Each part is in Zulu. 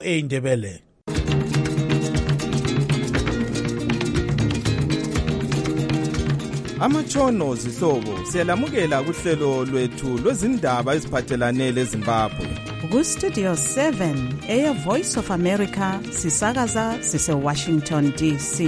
eindebele. Amatshono zihlobo siyalamukela kuhlelo lwethu lwezindaba eziphathelane leZimbabwe. Ku-Studio 7 Air Voice of America sisakaza sise-Washington DC.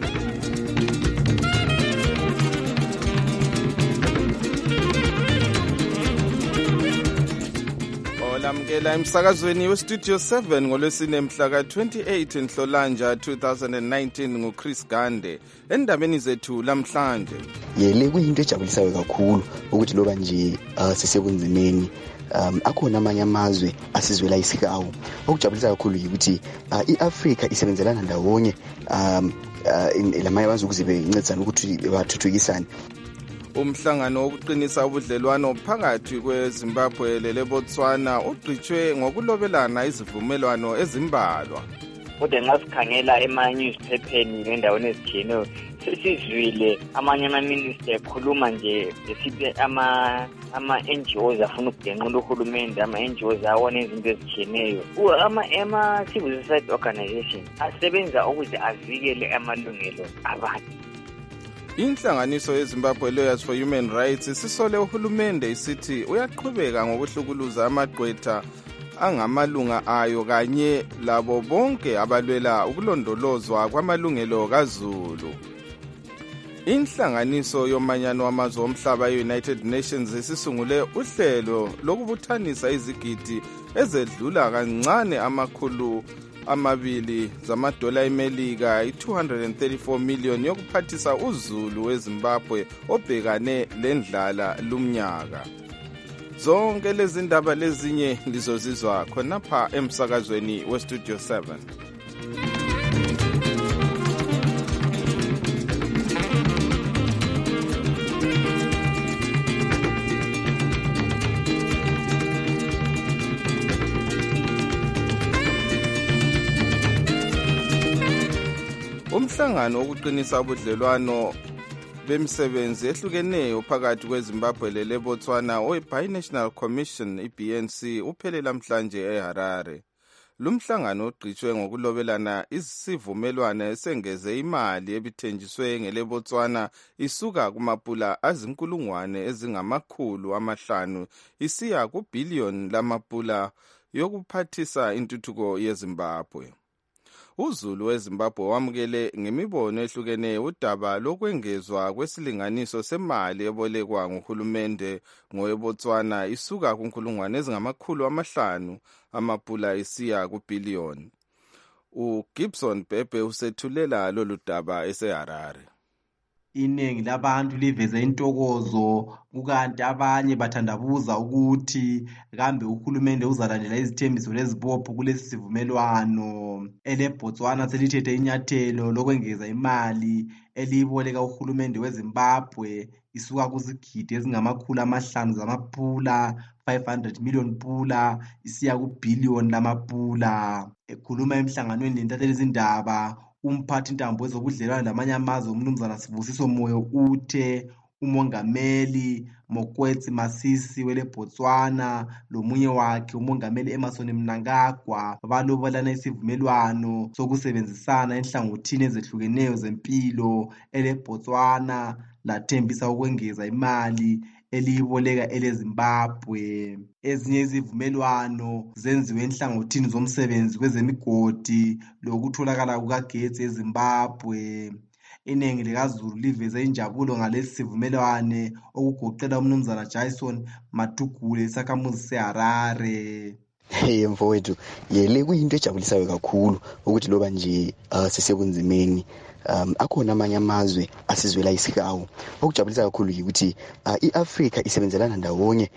Olamukela emsakazweni weStudio 7 ngolwesine mhla ka-28 Nhlolanja 2019 nguChris Gande. Endabeni zethu lamhlanje. Yele kuyinto ejabulisayo kakhulu ukuthi loba nje sisebunzimeni akhona amanye amazwe asizwela isikawu. Okujabulisa kakhulu ukuthi iAfrika isebenzelana ndawonye lamanye amazwe ukuze bencedisane ukuthi bathuthukisane. Umhlangano wokuqinisa ubudlelwano phakathi kweZimbabwe leBotswana ugcitshwe ngokulobelana izivumelwano ezimbalwa. Kodwa nxa sikhangela ema-newspapers nendaweni ezitshiyeneyo sesizwile amanye ama-minister ekhuluma nje besithi ama-NGOs afuna ukugenqula uhulumende, ama-NGOs awona izinto ezitshiyeneyo. Ama-civil society organization asebenza ukuze avikele amalungelo abantu. Inhlanganiso yeZimbabwe Lawyers for Human Rights sisole uhulumende isithi uyaqhubeka ngokuhlukuluza amagqwetha angamalunga ayo kanye labo bonke abalwela ukulondolozwa kwamalungelo kaZulu. Inhlanganiso yomanyano wamazwe omhlaba ye-United Nations isisungule uhlelo lokubuthanisa izigidi ezedlula kancane amakhulu amabili zamadola eMelika i-234 million yokuphathisa uZulu weZimbabwe obhekane lendlala lumnyaka. Zonke lezi ndaba lezinye lizozizwa khonapha emsakazweni weStudio 7. Umhlangano wokuqinisa ubudlelwano bemisebenzi ehlukeneyo phakathi kweZimbabwe leBotswana oyi-Binational Commission i-BNC uphele namhlanje eHarare. Lumhlangano ugcitshwe ngokulobelana isivumelwano esengeze imali ebithenjiswe ngeleBotswana isuka kumapula azinkulungwane ezingama500 isiya kubhiliyoni lamapula yokuphathisa intuthuko yeZimbabwe. uZulu weZimbabwe wamukele ngemibono ehlukeneyo udaba lokwengezwa kwesilinganiso semali ebolekwa nguhulumende ngoweBotswana isuka kunkulungwane ezingama500 amapula isiya kubhiliyoni. uGibson Bhebhe usethulela lolu daba eseHarare. Iningi labantu liveze intokozo kukanti abanye bathandabuza ukuthi kambe uhulumende uzalandela izithembiso lezibopho kulesi sivumelwano. EleBotswana selithethe inyathelo lokwengeza imali eliyiboleka uhulumende weZimbabwe isuka kuzigidi ezingama500 zamapula 500 million pula isiya kubhiliyoni lamapula. Ekhuluma emhlanganweni lentatheli izindaba umphathi intambo wezobudlelwano lamanye amazwe uMnumzana Sibusiso Moyo uthe umongameli Mokwetsi Masisi weleBotswana lomunye wakhe umongameli Emmerson Mnangagwa balobelana isivumelwano sokusebenzisana enhlangothini ezehlukeneyo zempilo eleBotswana lathembisa ukwengeza imali eliyiboleka eleZimbabwe. Ezinye izivumelwano zenziwe enhlangothini zomsebenzi kwezemigodi lokutholakala kukagetsi eZimbabwe. Iningi likaZulu liveze injabulo ngalesi sivumelwane okugoqela uMnumzana Jason Matugule isakhamuzi seHarare. Mfowethu, yele kuyinto ejabulisayo kakhulu ukuthi loba nje sisebunzimeni akhona amanye amazwe asizwela isikawu. Okujabulisa kakhulu ukuthi iAfrika isebenzelana ndawonye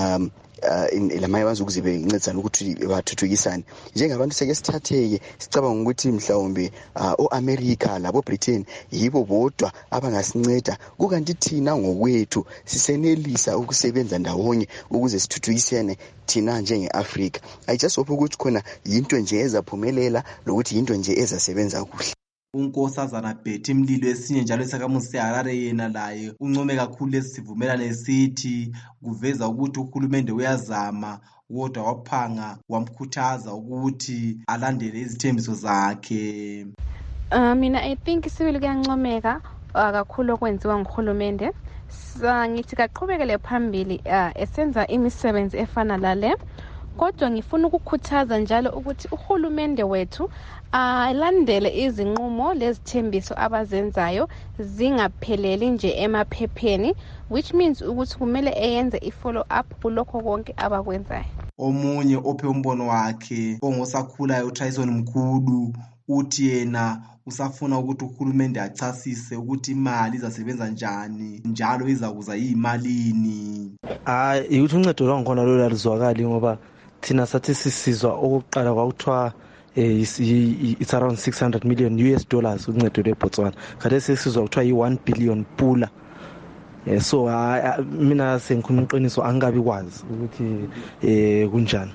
lamanye amazwe ukuze bencedisane ukuthi bathuthukisane. Njengabantu seke sithatheke sicabanga ukuthi mhlawumbe oAmerica laboBritain yibo bodwa abangasinceda kukanti thina ngokwethu sisenelisa ukusebenza ndawonye ukuze sithuthukisene thina njengeAfrika. I just hope ukuthi khona yinto nje ezaphumelela lokuthi yinto nje ezasebenza kuhle. unkosazana Betty Mlilo esinye njalo esakhamuzi seHarare yena laye uncome kakhulu lesi sivumelwano esithi kuveza ukuthi uhulumende uyazama kodwa waphanga wamkhuthaza ukuthi alandele izithembiso zakhe. Mina I think sibili kuyancomeka kakhulu okwenziwa nguhulumende. Ngithi kaqhubekele phambili esenza imisebenzi efana lale. Kodwa ngifuna ukukhuthaza njalo ukuthi uhulumende wethu alandele izinqumo lezithembiso abazenzayo zingapheleli nje emaphepheni, which means ukuthi kumele eyenze i-follow up kulokho konke abakwenzayo. Omunye ophe umbono wakhe ongosakhulayo uTryson Mkhulu uthi yena usafuna ukuthi uhulumende achasise ukuthi imali izasebenza njani njalo izakuza yimalini. Ukuthi uncedo lwangikhona lolu alizwakali ngoba thina sathi sisizwa okokuqala kwakuthiwa it's around 600 million US dollars uncedo lweBotswana. Kade sesizwa kuthiwa yi1 billion pula. So mina sengikhuluma iqiniso angikabi kwazi ukuthi kunjani.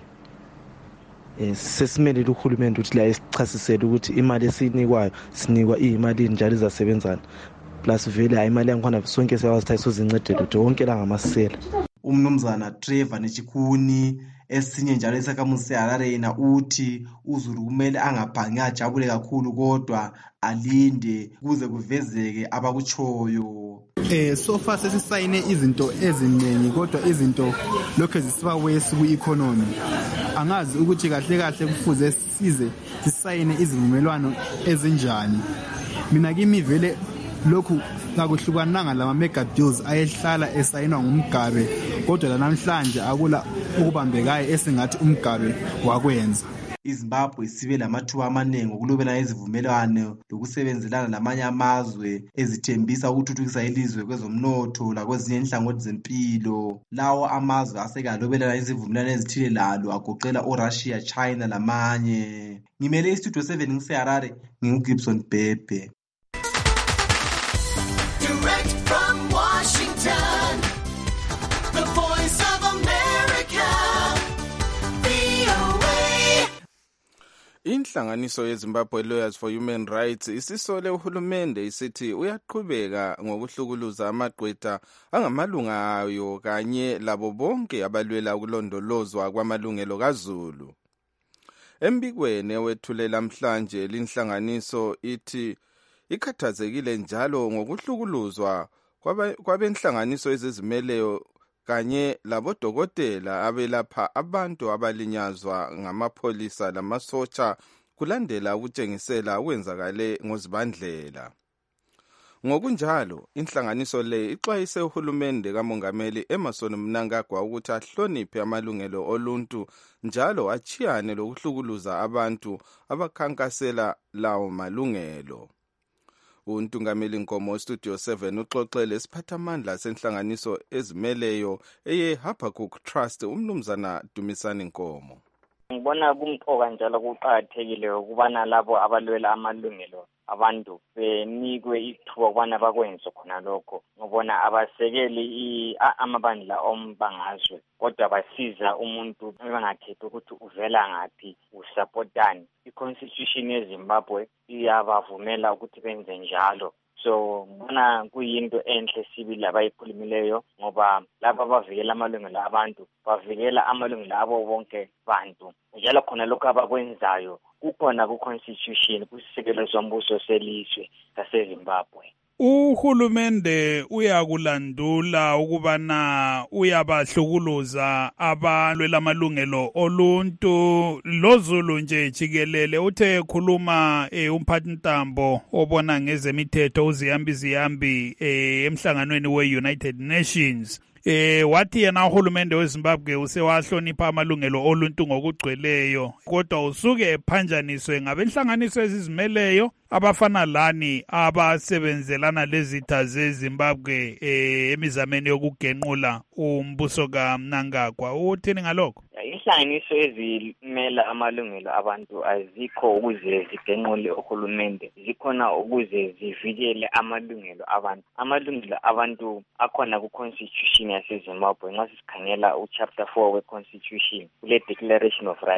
Sesimelele uhulumende ukuthi la esichasisele ukuthi imali esinikwayo sinikwa imali njalo izasebenzana. Plus vele imali yangikhona sonke siyawazithatha sozincedela ukuthi wonke la ngamasela. Umnumzana Trevor Nechikuni esinye njalo esakhamuzi seHarare yena uthi uZulu kumele angabhangi ajabule kakhulu kodwa alinde kuze kuvezeke abakuchoyo. So far sesisayine izinto eziningi kodwa izinto lokho zisiba wesi ku-economy. Angazi ukuthi kahle kahle kufuze size sisayine izivumelwano ezinjani. Mina kimi vele lokhu kakuhlukananga lama mega deals ayehlala esayinwa ngumgabe kodwa la namhlanje akula ukubambekayo esingathi umgabe wakwenza. iZimbabwe sibe lamathuba amaningi okulobela izivumelwano lokusebenzelana lamanye amazwe ezithembisa ukuthuthukisa ilizwe kwezomnotho lakwezinye inhlangothi zempilo. Lawo amazwe asekalobelana izivumelwano ezithile lalo agoqela oRussia, China lamanye. Ngimele iStudio 7 ngiseHarare, nginguGibson Bhebhe. Direct from Washington, the voice of America, VOA. Inhlanganiso yeZimbabwe Lawyers for Human Rights isisole uhulumende isithi uyaqhubeka ngokuhlukuluza amagqwetha angamalunga ayo kanye labo bonke abalwela ukulondolozwa kwamalungelo kaZulu. Embikweni ewethulela namhlanje linhlanganiso ithi ikhathazekile njalo ngokuhlukuluzwa kwabenhlanganiso ezizimeleyo kanye labodokotela abelapha abantu abalinyazwa ngamapholisa lamasotsha kulandela ukutshengisela okwenzakale ngozibandlela. Ngokunjalo, inhlanganiso le ixwayise uhulumende kaMongameli Emmerson Mnangagwa ukuthi ahloniphe amalungelo oluntu njalo achiyane lokuhlukuluza abantu abakhankasela lawo malungelo. Untungameli Nkomo Studio 7 uxoxele isiphathamandla senhlanganiso ezimeleyo eyeHabakkuk Trust umnumzana Dumisani Nkomo. Ngibona kumqoka njalo kuqhakathekile ukubana labo abalwela amalungelo abantu benikwe ithuba ukubana bakwenze khona lokho. Ngibona abasekeli amabandla ombangazwe kodwa basiza umuntu bangakhethi ukuthi uvela ngaphi usupportani. I-Constitution yeZimbabwe iyabavumela ukuthi benze njalo. So ngibona kuyinto enhle sibili abayikhulumileyo ngoba laba abavikela amalungelo abantu bavikela amalungelo abo bonke bantu. Njalo khona lokho abakwenzayo kukhona ku-Constitution kusisekelo sombuso selizwe saseZimbabwe. Uhulumende uyakulandula ukubana uyabahlukuluza abalwela amalungelo oluntu loZulu nje jikelele. Uthe ekhuluma umphathintambo obona ngezemithetho uZiyambi emhlanganweni we-United Nations wathi yena uhulumende weZimbabwe usewahlonipha amalungelo oluntu ngokugcweleyo kodwa usuke ephanjaniswe ngabenhlanganiso ezizimeleyo abafana lani abasebenzelana lezitha zeZimbabwe emizameni yokugenqula umbuso kaMnangagwa. Uthini ngalokho? Inhlanganiso ezimela amalungelo abantu azikho ukuze zigenqule uhulumende, zikhona ukuze zivikele amalungelo abantu. Amalungelo abantu akhona ku-Constitution yaseZimbabwe. Nxa sikhangela uchapter 4 we-Constitution kule Declaration of Rights.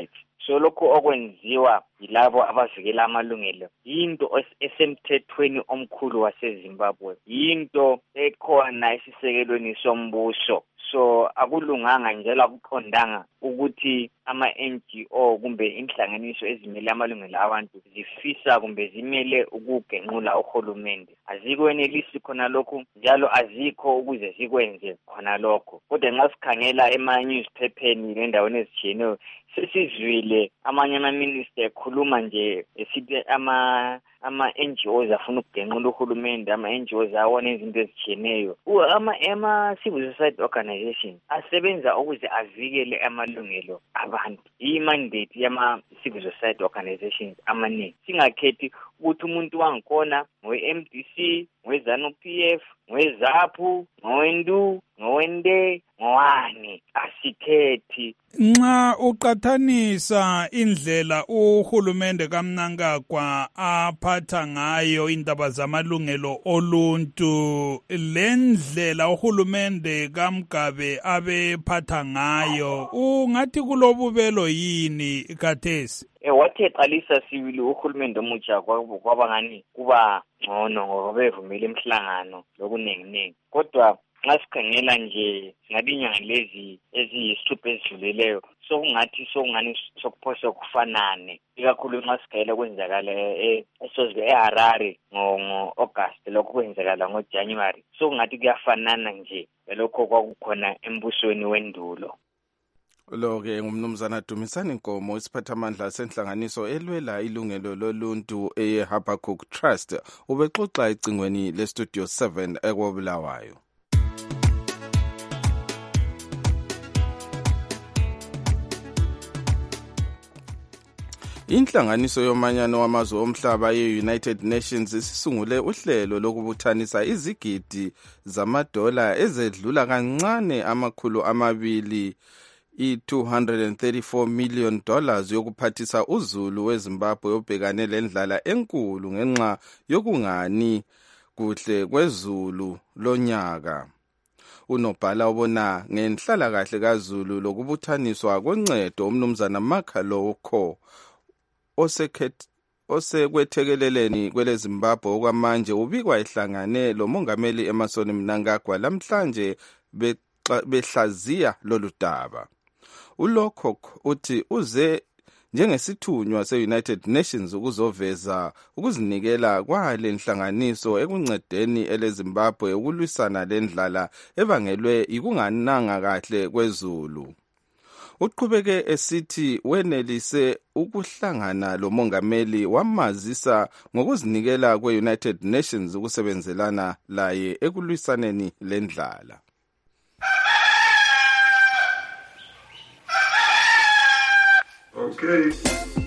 so lokho okwenziwa yilabo abavikela amalungelo yinto esemthethweni omkhulu waseZimbabwe, yinto ekhona esisekelweni sombuso. So akulunganga njalo akuqondanga ukuthi ama-NGO kumbe inhlanganiso ezimele amalungelo abantu zifisa kumbe zimele ukugenqula uhulumende. Azikwenelisi khona lokho njalo azikho ukuze zikwenze khona lokho. Kodwa nxa sikhangela ema-newspapeni nendaweni ezitshiyeneyo sesizwile amanye ama-minister ekhuluma nje esithi ama-NGOs afuna ukugenqula uhulumende, ama-NGOs awona izinto ezitshiyeneyo. Ama-civil society organization asebenza ukuze avikele amalungelo abantu. I-mandate yama-civil society organizations amaningi. Singakhethi ukuthi umuntu wangikhona ngowe-MDC, ngowe-ZANU-PF, ngowe-ZAPU, ngowendu, ngowende, ngowani, asikhethi. Nxa uqathanisa indlela uhulumende kaMnangagwa aphatha ngayo indaba zamalungelo oluntu lendlela uhulumende kaMgabe abephatha ngayo, ungathi kulobubelo yini khathesi? Wathi eqalisa sibili uhulumende omutsha kwaba ngani kuba ngcono ngoba bevumela imihlangano lokunenginengi. Kodwa nxa sikhangela nje singathi inyanga lezi eziyisithupha ezidlulileyo sokungani sokuphosa kufanane, ikakhulu nxa sikhangela kwenzakala eHarare ngo-August, lokho kwenzakala ngoJanuary, sokungathi kuyafanana nje lokho kwakukhona embusweni wendulo. Lo-ke ngumnumzana Dumisani Nkomo, isiphathamandla senhlanganiso elwela ilungelo loluntu eHabakkuk Trust, ubexoxa ecingweni leStudio 7 eKobulawayo. Inhlanganiso yomanyano wamazwe omhlaba ye-United Nations isisungule uhlelo lokubuthanisa izigidi zamadola ezedlula kancane $200 $234 million yokuphathisa uzulu weZimbabwe obhekane lendlala enkulu ngenxa yokungani kuhle kwezulu lonyaka. Unobhala obona ngenhlalakahle kaZulu lokubuthaniswa koncedo umnumzana Makaloko osekwethekeleleni kweleZimbabwe okwamanje ubikwa ehlangane lomongameli Emmerson Mnangagwa lamhlanje behlaziya lolu daba. uLocock uthi uze njengesithunywa se-United Nations ukuzoveza ukuzinikela kwale nhlanganiso ekuncedeni eleZimbabwe ukulwisana lendlala ebangelwe ikungananga kahle kwezulu. Uqhubeke esithi wenelise ukuhlangana lomongameli wamazisa ngokuzinikela kwe-United Nations ukusebenzelana laye ekulwisaneni lendlala. Okay.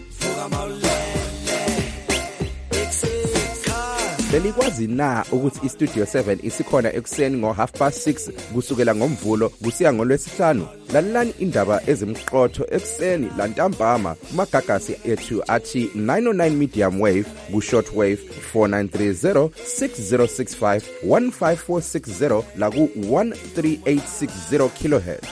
Belikwazi na ukuthi iStudio 7 isikhona ekuseni ngo6:30 kusukela ngomvulo kusiya ngolwesihlanu? Lalelani indaba ezimqotho ekuseni lantambama kumagagasi ethu athi 909 medium wave ku-short wave 4930 6065 15460 la ku 13860 kilohertz.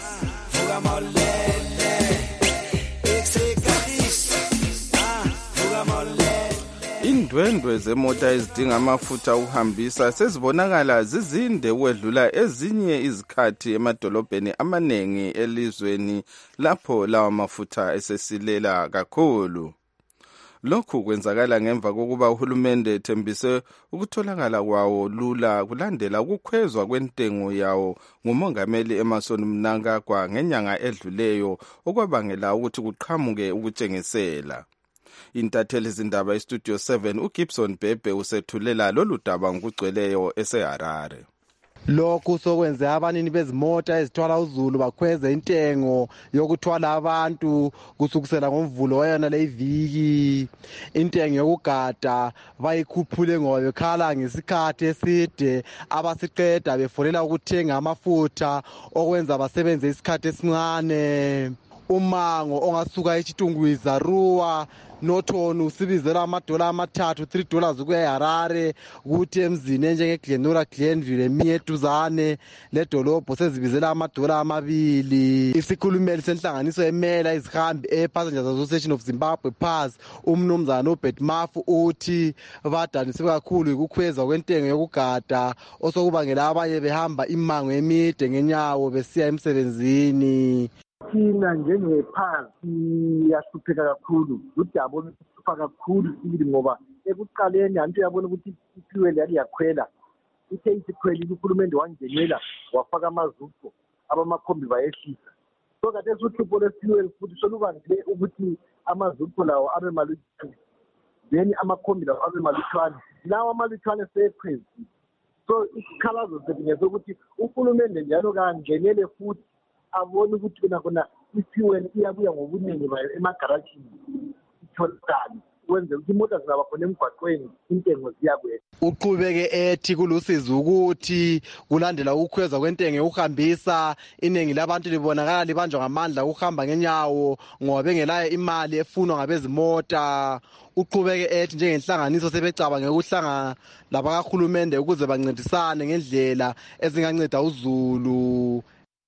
Indwendwe zemota ezidinga amafutha ukuhambisa sezibonakala zizinde ukwedlula ezinye izikhathi emadolobheni amanengi elizweni lapho lawa mafutha esesilela kakhulu. Lokhu kwenzakala ngemva kokuba uhulumende ethembise ukutholakala kwawo lula kulandela ukukhwezwa kwentengo yawo ngumongameli Emmerson Mnangagwa ngenyanga edluleyo okwabangela ukuthi kuqhamuke ukutshengisela. Intatheli zindaba iStudio 7 uGibson Bhebhe usethulela lolu daba ngokugcweleyo eseHarare. Lokhu sokwenze abanini bezimota ezithwala uzulu bakhweze intengo yokuthwala abantu kusukusela ngomvulo wayona leviki. Intengo yokugada bayikhuphule ngoba bekhala ngesikhathi eside abasiqeda befonela ukuthenga amafutha okwenza basebenze isikhathi esincane. Umango ongasuka eChitungwiza Ruwa Norton usibizela $3 $3 ukuya eHarare kuthi emzini enjengeglenora Glenville eminye eduzane ledolobho sezibizela $2 isikhulumeli senhlanganiso emela izihambi ePassengers Association of Zimbabwe PAS umnumzana uBert Mafu uthi badanise kakhulu ukukhweza kwentengo yokugada osokubangela abanye behamba imango emide ngenyawo besiya emsebenzini. Thina njengephansi siyahlupheka kakhulu udaba oluhlupha kakhulu sibili ngoba ekuqaleni antu yabona ukuthi ifuel yali yakhwela ithe isikhwelile uhulumende wangenela wafaka amazupho abamakhombi bayehlisa so kade uhlupho lwefuel futhi solubangile ukuthi amazupho lawo abe malutshwane then amakhombi lawo abe malutshwane lawo amalutshwane sekhwezi so isikhalazo sethu ngesokuthi uhulumende njalo kangenele futhi abone ukuthi khona ifuel iyabuya ngobuningi bayo emagarajini itholakala wenze ukuthi imoto zingaba khona emgwaqweni intengo ziyakwela. Uqhubeke ethi kulusizo ukuthi kulandela ukukhweza kwentengo yokuhambisa iningi labantu libonakala libanjwa ngamandla ukuhamba ngenyawo ngoba bengelayo imali efunwa ngabezimota. Uqhubeke ethi njengenhlanganiso sebecabanga ukuhlangana labakahulumende ukuze bancedisane ngendlela ezinganceda uZulu.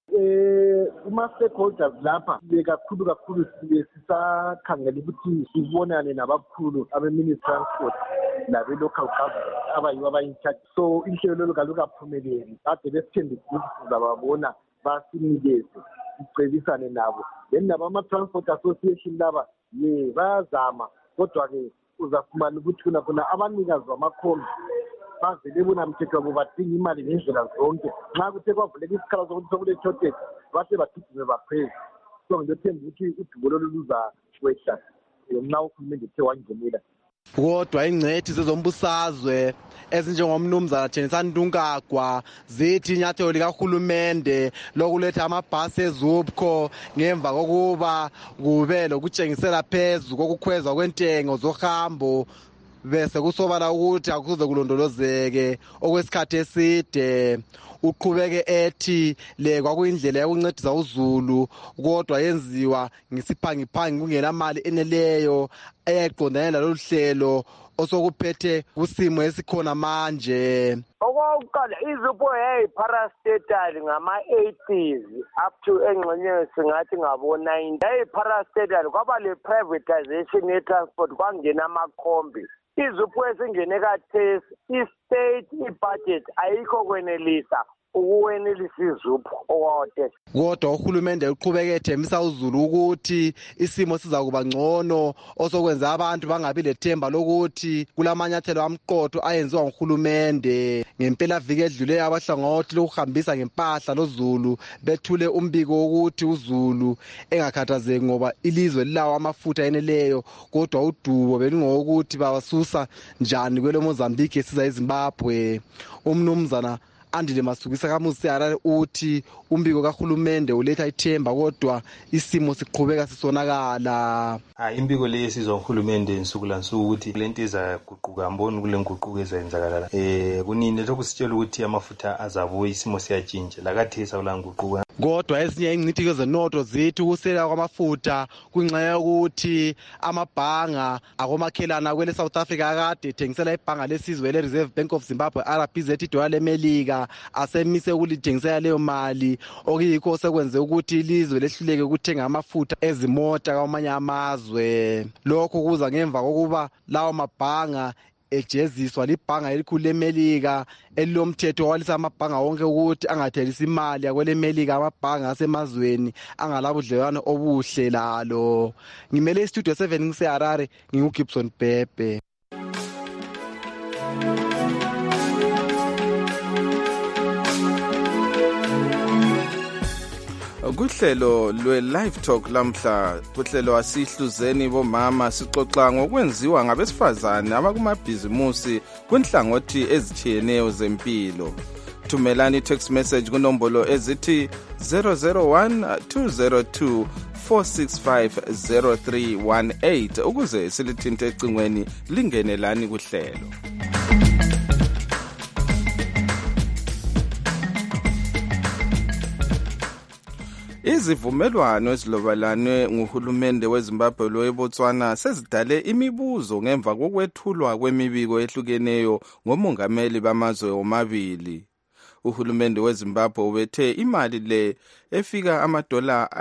Kuma-stakeholders lapha kakhulu sisakhangela ukuthi sibonane nabakhulu abe-ministry transport nabe-local government abayibo abayi-incharge so inhlelo lelo kaloku aphumeleli kade besithembisa ukuthi sizababona basinikeze sicebisane nabo then nabama-transport association laba bayazama kodwa-ke uzafumana ukuthi khona abanikazi bamakhombi bavele bonamthetho wabo badinga imali ngendlela zonke nxa kuthe kwavuleka isikhala sokuthi sokulethoteka base bagijime bapheze so ngithemba ukuthi udubo lolu luzakwehla nxa uhulumende ethe wangenela. Kodwa ingcethi zezombusazwe ezinjengomnumzana Thenisani Ntunkagwa zithi inyathelo likahulumende lokuletha amabhasi eZUPCO ngemva kokuba kube lokutshengisela phezu kokukhwezwa kwentengo zohambo bese kusobala ukuthi akuze kulondolozeke okwesikhathi eside. Uqhubeke ethi le kwakuyindlela yokuncedisa uZulu kodwa yenziwa ngesiphangiphangi kungenamali eneleyo eyayiqondane lalolu hlelo osokuphethe kusimo esikhona manje. Okokuqala iZUPCO yayipharastatal ngama-80s up to engxenyeni singathi ngabo-90 yayipharastatal kwaba le-privatization ye-transport kwangena amakhombi. iZUPCO esingene kathesi i-state i-budget ayikho kwenelisa ukuwenelisa iZUPCO okwawotesa. Kodwa uhulumende uqhubeke ethembisa uZulu ukuthi isimo siza kuba ngcono osokwenza abantu bangabi lethemba lokuthi kulamanyathelo amqotho ayenziwa nguhulumende. Ngempela viki edlule abahlangothi lokuhambisa ngempahla loZulu bethule umbiko wokuthi uZulu engakhathazeki ngoba ilizwe lilawo amafutha eneleyo kodwa udubo belingokuthi bawasusa njani kwele Mozambique siza eZimbabwe. Umnumzana Andile Masukisa kamusi eHarare uthi umbiko kahulumende uletha ithemba kodwa isimo siqhubeka sisonakala. Imbiko le yesizwa uhulumende insuku lansuku ukuthi lento izaguquka mboni kule nguquko ezayenzakala. Kunini lokhu sitshela ukuthi amafutha azabuya isimo siyatshintsha lakathesa kulanguquko. Kodwa ezinye ingcithi zenotho zithi ukusela kwamafutha kunxa yokuthi amabhanga akomakhelana kwele South Africa akade ethengisela ibhanga lesizwe le Reserve Bank of Zimbabwe RBZ idola leMelika asemise ukulithengisela leyo mali okuyikho sekwenze ukuthi ilizwe lehluleke ukuthenga amafutha ezimota kwamanye amazwe. Lokho kuza ngemva kokuba lawo mabhanga ejeziswa libhanga elikhulu leMelika elilomthetho walisa amabhanga wonke ukuthi angathelisa imali yakwele Melika amabhanga asemazweni angalabudlelwano obuhle lalo. Ngimele istudio 7 ngiseHarare nginguGibson Bhebhe. Kuhlelo lwe-Live Talk lamhla kuhlelo asihluzeni bomama sixoxa ngokwenziwa ngabesifazane abakumabhizimusi kwinhlangothi ezitshiyeneyo zempilo. Thumelani i-text message kunombolo ezithi 001 202 4650318 ukuze silithinte ecingweni lingenelani kuhlelo. Izivumelwano ezilobalanwe nguhulumende weZimbabwe loweBotswana sezidale imibuzo ngemva kokwethulwa kwemibiko ehlukeneyo ngomongameli bamazwe omabili. Uhulumende weZimbabwe ubethe imali le efika $6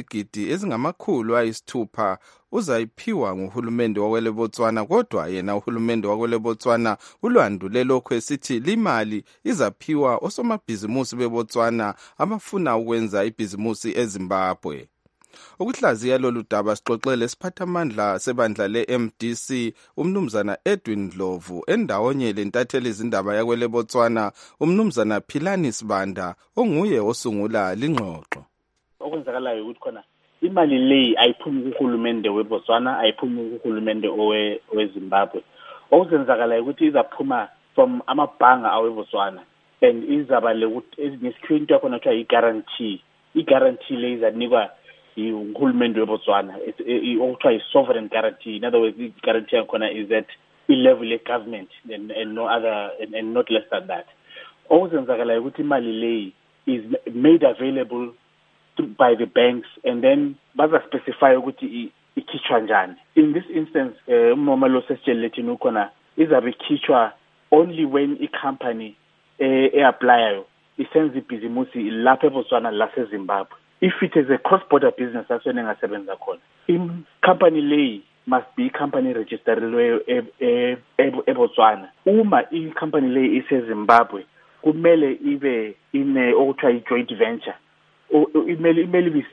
600 uzayiphiwa nguhulumende wakweleBotswana, kodwa yena uhulumende wakweleBotswana ulwandule lokho esithi limali izaphiwa osomabhizimusi beBotswana abafuna ukwenza ibhizimusi eZimbabwe. Ukuhlaziya lolu daba sixoxele siphathamandla sebandla le-MDC umnumzana Edwin Ndlovu endawonye lentatheli izindaba yakweleBotswana umnumzana Philani Sibanda onguye osungula lingxoxo. Okwenzakalayo ukuthi khona imali le ayiphumi kuhulumende weBotswana, ayiphumi kuhulumende weZimbabwe. Okuzenzakalayo ukuthi izaphuma from amabhanga aweBotswana and izaba le ukuthi ngesikhinto yakhona kuthiwa i-guarantee. I-guarantee le izanikwa uhulumende weBotswana okuthiwa i-sovereign guarantee. In other words, i-guarantee yakhona is at i-level ye-government and no other and not less than that. Okuzenzakalayo ukuthi imali le is made available by the banks and then baza specify ukuthi ikhitshwa njani. In this instance, umama lo sesitshelethini ukhona izabe ikhitshwa only when i-company e-applyayo isenza ibhizimusi lapha eBotswana laseZimbabwe. If it is a cross-border business, that's when engasebenza khona. I-company le must be i-company registered eBotswana. Uma i-company le iseZimbabwe kumele ibe okuthiwa i-joint venture. Imele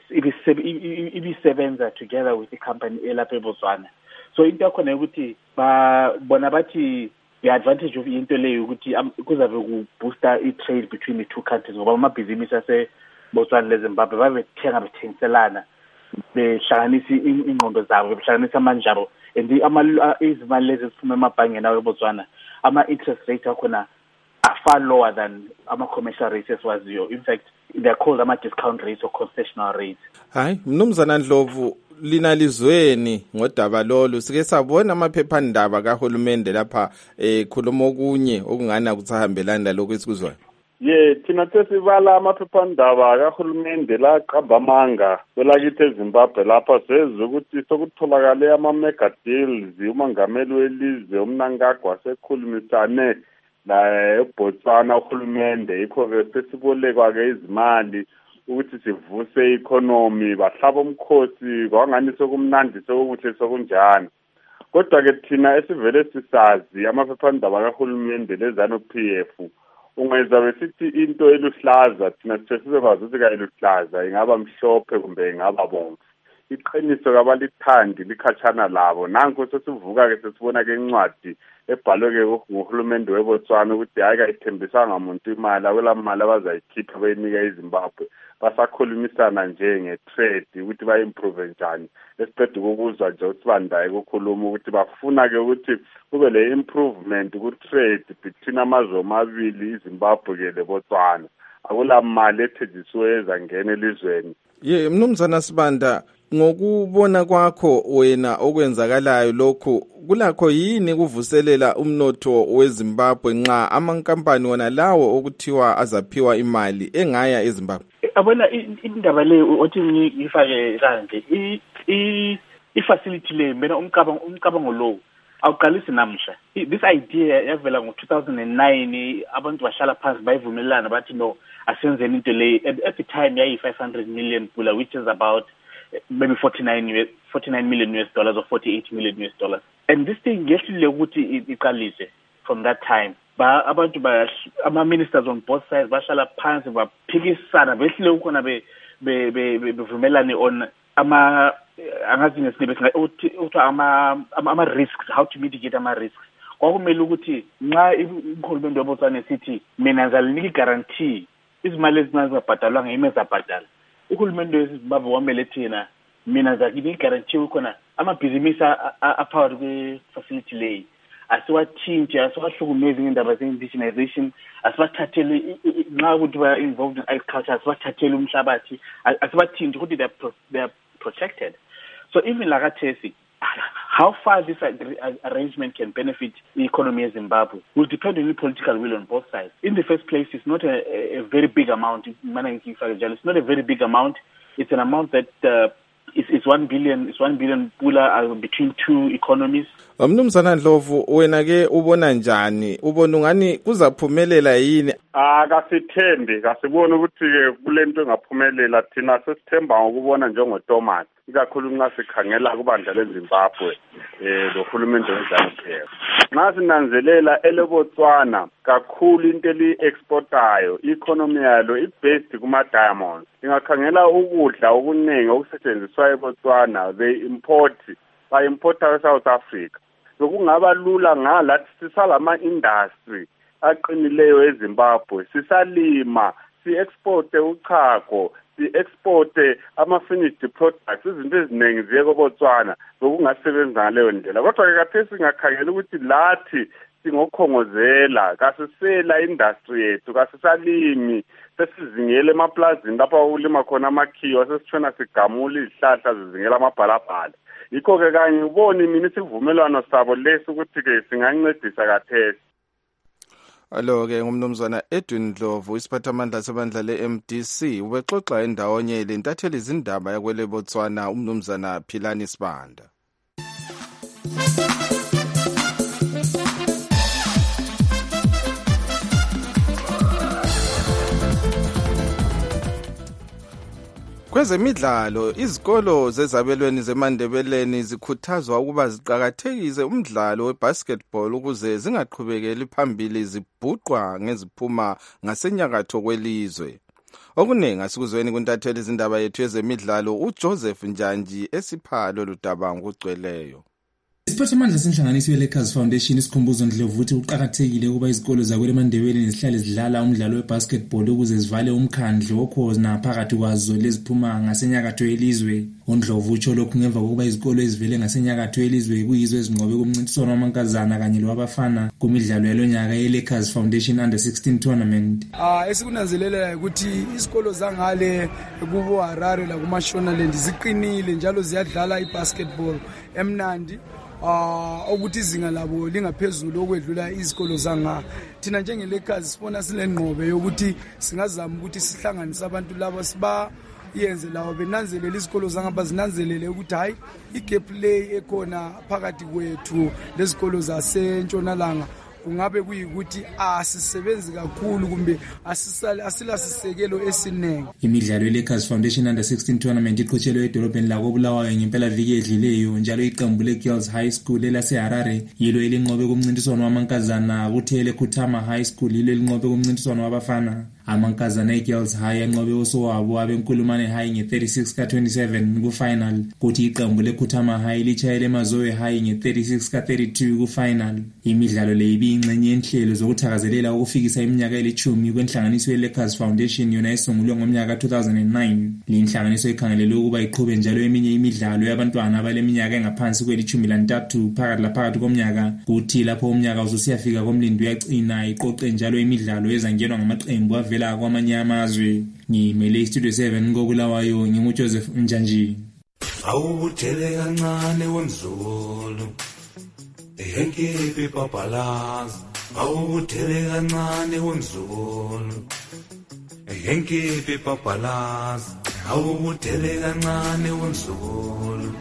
ibisebenza together with the company elapha eBotswana. So into yakhona ukuthi bona bathi the advantage of into leyo ukuthi kuzabe kubooster i-trade between the two countries ngoba amabhizinisi aseBotswana leZimbabwe bethengiselana behlanganisa ingqondo zabo behlanganisa amandla abo and izimali lezi ziphuma emabhangeni aweBotswana ama-interest rate akhona are far lower than ama-commercial rates esiwaziyo. In fact, they're called ama-discount rates or concessional rates. Hayi, mnumzana Ndlovu, lina lizweni ngodaba lolu sike sabona amaphephandaba kahulumende lapha khuluma okunye okungana kuthahambelana lalokho esikuzwayo. Thina sesibala amaphephandaba kahulumende la qamba amanga kwelakithi eZimbabwe lapha sezwe ukuthi sokutholakale ama-mega deals umangameli welizwe uMnangagwa sekhulumisane la eBotswana uhulumende yikho-ke sesibolekwa-ke izimali ukuthi sivuse i-economy bahlaba umkhosi kwangani sokumnandi sokuhle sokunjani. Kodwa-ke thina esivele sisazi amaphephandaba kahulumende leZANU-PF ungeza besithi into eluhlaza thina sesizokwazi ukuthi kayiluhlaza ingaba mhlophe kumbe ingaba bomvu. Iqiniso kabalithandi likhatshana labo. Nanku sesivuka-ke sesibona-ke incwadi ebhalwe-ke nguhulumende weBotswana ukuthi hayi kayithembisanga muntu imali akwela mali abazayikhipha bayinika iZimbabwe. Basakhulumisana nje nge-trade ukuthi ba-improve njani. Esiqeda ukuzwa nje uSibandayi kukhuluma ukuthi bafuna-ke ukuthi kube le improvement ku-trade between amazwe omabili iZimbabwe-ke leBotswana. Akula mali ethenzisiwe ezangena elizweni. Mnumzana Sibanda, ngokubona kwakho wena okwenzakalayo lokho kulakho yini kuvuselela umnotho weZimbabwe nxa amankampani wona lawo okuthiwa azaphiwa imali engaya eZimbabwe? Abona indaba le othi ngifake kanje i-facility le mina umcabango lo awuqalisi namhla. This idea yavela ngo-2009 abantu bahlala phansi bayivumelana bathi no asenzeni into le at the time yayi-500 million pula which is about maybe $49 million or $48 million. And this thing yehlile ukuthi iqalise from that time. Abantu ama-ministers on both sides bahlala phansi baphikisana behlile ukhona bevumelane on angazi ngesinebe ama-risks, how to mitigate ama-risks. Kwakumele ukuthi nxa uhulumende weBotswana sithi mina ngizalinika i-guarantee izimali ezingazabhadalwa ngimi ezabhadala. Uhulumende weZimbabwe wamele thina mina ngizakini i-guarantee ukhona amabhizinisi aphakathi kwe-facility leyi asiwathintshe asiwahlukumezi ngendaba ze-indigenization asibathathele nxa ukuthi ba-involved in agriculture asibathathele umhlabathi asibathintshe ukuthi they are protected. So even lakhathesi how far this arrangement can benefit the economy of Zimbabwe will depend on the political will on both sides. In the first place, it's not a very big amount. It's not a very big amount. it's an amount that it's 1 billion. It's 1 billion pula between two economies. Mnumzana Ndlovu, wena ke ubona njani? Ubona ungani kuzaphumelela yini? Kasithembi, kasibona ukuthi ke kulento engaphumelela thina sesithemba ngokubona njengoThomas. Ikakhulu nxa sikhangela kubandla leZimbabwe lo hulumende weZanu-PF. Nxa sinanzelela eLebotswana kakhulu into eli-exportayo, i-economy yalo i-based kuma-diamonds. Ingakhangela ukudla okuningi okusetshenziswa eBotswana, ba-importa e-South Africa. Lokungaba lula ngalathi sisalama-industry aqinileyo eZimbabwe, sisalima, si-exporte uchago, si-exporte ama-finished products, izinto eziningi ziye koBotswana, lokungasebenza ngaleyo ndlela. Kodwa-ke khathesi singakhangela ukuthi lathi singokhongozela, kasisela industry yethu, kasisalimi, sesizingela emaplazini lapha ulima khona amakhiwa, sesitshona sigamula izihlahla zizingela amabhalabhala. Yikho-ke kanye uboni mina isivumelwano sabo lesi ukuthi-ke singancedisa khathesi. Alo-ke ngumnumzana Edwin Ndlovu, isiphathamandla sebandla le-MDC, ubexoxa endawonye lentatheli izindaba yakweleBotswana umnumzana Philani Sibanda. Kwezemidlalo, izikolo zezabelweni zeMandebeleni zikhuthazwa ukuba ziqakathekise umdlalo webasketball ukuze zingaqhubekeli phambili zibhuqwa ngeziphuma ngasenyakatho kwelizwe. Okuningi asikuzweni kuntatheli izindaba yethu yezemidlalo uJoseph Njanji esiphalo ludaba ngokugcweleyo. Isiphathamandla senhlanganiso ye-Lakers Foundation isikhumbuzo Ndlovu ukuthi kuqakathekile ukuba izikolo zakweleMandebeleni zihlale zidlala umdlalo webasketball ukuze zivale umkhandlo okhona phakathi kwazo leziphuma ngasenyakatho yelizwe. uNdlovu utsho lokhu ngemva kokuba izikolo ezivele ngasenyakatho yelizwe kuyizo ezinqobe kumncintiswano wamankazana kanye lowabafana kumidlalo yalonyaka ye-Lakers Foundation Under 16 Tournament. Esikunanzelela ukuthi izikolo zangale kubo Harare la kuMashonaland ziqinile njalo ziyadlala ibasketball emnandi. Ukuthi izinga labo lingaphezulu okwedlula izikolo zanga. Thina njenge-Lakers sibona silenqobe yokuthi singazama ukuthi sihlanganise abantu laba siba yenze lawo benanzelela izikolo zangaba zinanzelele ukuthi hayi igap lay ekhona phakathi kwethu lezikolo zasentshonalanga kungabe kuyikuthi asisebenzi kakhulu kumbe asilasisekelo esinenge. Imidlalo ye-Lakers Foundation Under 16 Tournament iqhutshelwe edolobheni lakoBulawayo ngempelaviki edluleyo, njalo iqembu le-Girls High School elaseHarare yilo elinqobe kumncintiswano wamankazana, kuthi ele-Kutama High School yilo elinqobe kumncintiswano wabafana. Amankazana e-Girls High anqobe osowabo abenkulumane High nge-36 ka-27 ku-final, kuthi iqembu le-Kutama High litshayele Mazowe High nge-36 ka-32 ku-final. Imidlalo le ibiyingxenye yenhlelo zokuthakazelela ukufikisa iminyaka eli-10 kwenhlanganiso ye-Lakers Foundation yona esungulwe ngomnyaka ka-2009. Le nhlanganiso ikhangelelwe ukuba iqhube njalo eminye imidlalo yabantwana abaleminyaka engaphansi kweli-13 phakathi komnyaka, kuthi lapho umnyaka uzosiyafika komlindi uyagcina iqoqe njalo imidlalo ezangenwa ngamaqembu avela kwamanye amazwe. Ngimele iStudio 7 koBulawayo, nginguJoseph Njanji. Awubuthele kancane wemzulu ehenkipi papalaza, awubuthele kancane wemzulu ehenkipi papalaza, awubuthele kancane wemzulu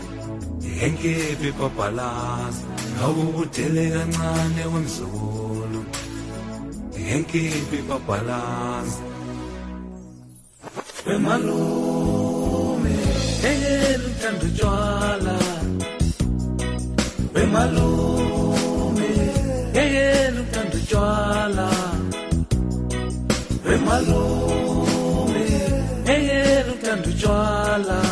ehenkipi papalaza, awubuthele kancane wemzulu ehenkipi papalaza. Wemalume eluthando tshwala, wemalume eluthando tshwala, wemalume eluthando tshwala,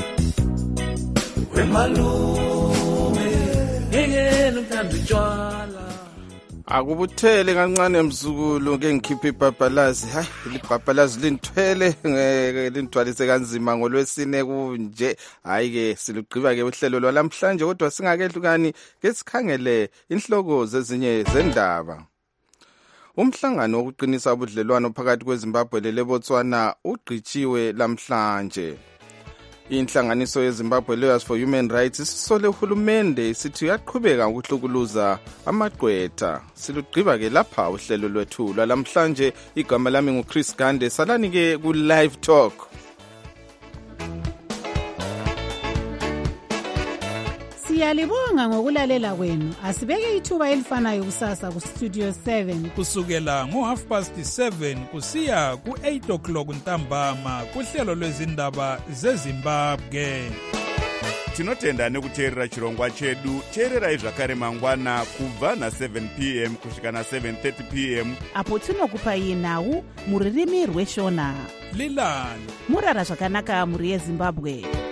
wemalume eluthando tshwala. Akubuthele kancane mzukulu ke ngikhiphe ibhabhalazi. Hayi libhabhalazi linthwele linthwalise kanzima ngolwesine kunje. Hayi ke silugqiba ke uhlelo lwalamhlanje, kodwa singakehlukani ke sikhangele inhloko zezinye zendaba. Umhlangano wokuqinisa ubudlelwano phakathi kweZimbabwe leLebotswana ugqitsiwe lamhlanje. Inhlanganiso yeZimbabwe Lawyers for Human Rights isisole uhulumende sithi uyaqhubeka ukuhlukuluza amagqwetha. Silugqiba ke lapha uhlelo lwethu lwalamhlanje. Igama lami nguChris Gande. Salani ke ku Live Talk. Siyalibonga ngokulalela kwenu. Asibeke ithuba elifanayo kusasa ku Studio 7 kusukela ngo7:30 kusiya ku8:00 ntambama kuhlelo lwezindaba zeZimbabwe. Tinotenda nekuteerera chirongwa chedu. Teererai zvakare mangwana kubva na7 p.m. kusvika na7:30 p.m. apo tinokupai nhau muririmi rweshona. Lilani murara zvakanaka muri yeZimbabwe.